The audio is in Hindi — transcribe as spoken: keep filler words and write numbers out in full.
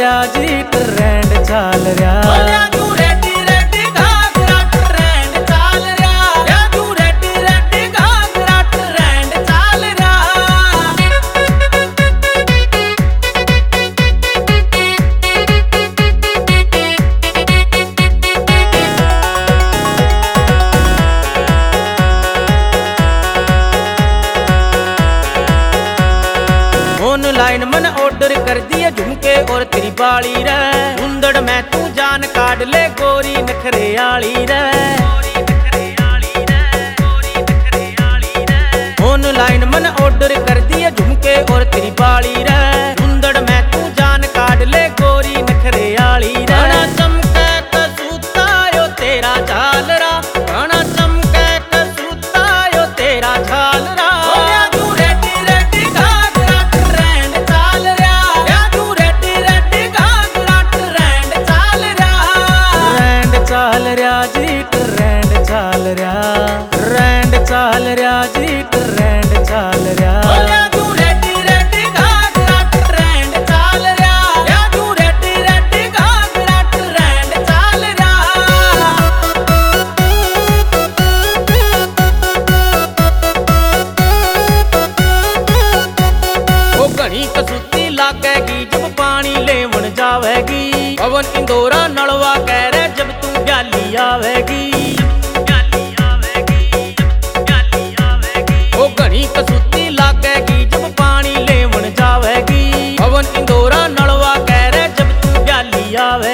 रहा जी ट्रेंड चाल रहा। ऑनलाइन मन ऑर्डर कर दिए झुमके और तेरी बाली रे, उंदड़ में तू जान काट ले गोरी नखरे आली रे। ऑनलाइन मन ऑर्डर कर दिए झुमके और तेरी बाली रे, उंदड़ में तू जान काट ले गोरी नखरे आली रे। घना चमके कसूता यो तेरा झालरा, घना चमके कसूता यो तेरा झालरा। चाल रहा जी ट्रेंड चाल रहा, ट्रेंड चाल रहा जी ट्रेंड चाल रहा। वो घनी कसूती लागेगी जब पानी लेवन जावेगी, पवन इंदौरा नलवा कह रहे जब तू प्याली आवेगी। वो घनी कसूती लागेगी जब पानी लेवन जावेगी, पवन इंदौरा नलवा कह रहे जब तू प्याली आवे।